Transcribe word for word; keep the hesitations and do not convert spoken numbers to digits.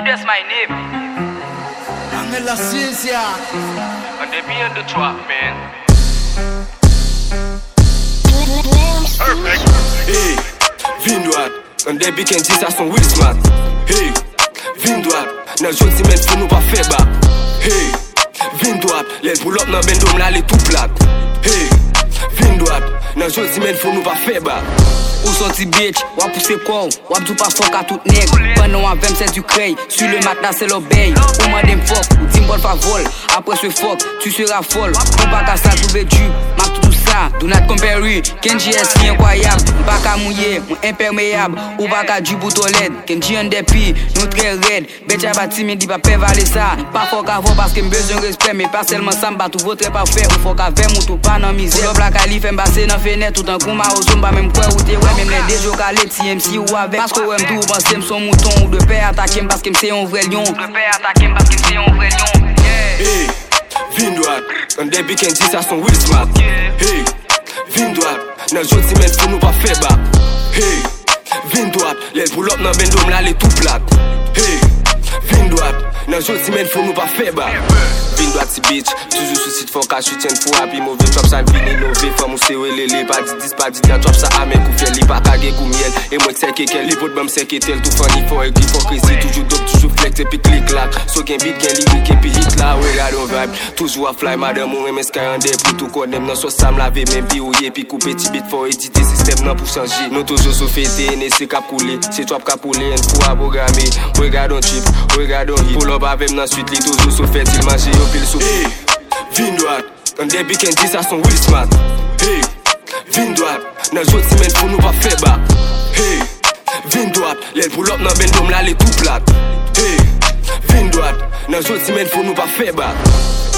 that's my name. Angel La Ciencia. And they be on the track, man. Hey, vin droit. And they be can dire ça son Will Smart. Hey, vin droit. Nan jot si men fou nou pa fe bak. Hey, vin droit. Lèl pull up nan bendom la le tout plat. Hey, vin droit. Nan jot si men fou nou pa fe bak. Ou sorti bitch, wap pousse kou, wap dou pas fok a tout nèg. Pendant un vingt c'est du cray, sur le matin c'est l'obéi. Ou m'en fuck, ou tim bon fa vol. Après ce fuck, tu seras folle. Ou pas qu'à ça trouver du, m'a tout ça. Do not compare, Kenji est si incroyable. Pas qu'à mouiller, ou imperméable. Ou pas qu'à du bouton L E D. Kenji en dépi, nous très raide. Betcha pas timide, il va pas valer ça. Pas fort qu'à voir parce qu'il me besoin de respect. Mais pas seulement ça, m'bat tout votre pas faire. Ou faut qu'à faire mon tout pas dans misère. Ou la cali fait m'basser dans fenêtre. Tout en coup, ma ozomba même quoi ou t'es ouais. Même les déjos calés, T M C ou avec. Parce que ouais, m'dou, pensez m'son mouton. Ou de père attaquer parce qu'il m'sait un vrai lion. De père attaquer parce qu'il m'sait un vrai lion. Hey, vin droit. And they be can dire ça son Will Smart. Hey, vin droit. Nan jot si men fou nou pa fe bak. Hey, vin droit. Lèl pull up nan bendom la le tout plat. Hey, vin droit. Nan jot si men fou nou pa fe bak. Vin droit si bitch, toujours sous site fok a chuten fou api mauvais chop sa vin innové fam ou se welele pa di dis pa di nan chop sa amen kou fiel li pa kage kou miel et moi seke kel li pot bam seke tel tout funny for écrit for crazy toujours dope toujours flex et puis click clack so gen beat gen lyric et puis hit la we got on vibe toujours a fly madame ou même sky en day pour tout connaître nan so sam laver même bi ouye puis couper petit bit for éditer système nan pour changer nous toujours so fêter né c'est cap couler c'est trop cap couler en fou à programmer we got on chip we got on hit pull up avec nan suite li toujours so fait il manger pile sou. Hey, vin droit. And they be can dire ça son Will Smart. Hey, vin droit. Nan jot si men fou nou pa fe bak. Hey, vin droit. Lèl pull up nan bendom la le tout plat. Hey, vin droit. Nan jot si men fou nou pa fe bak.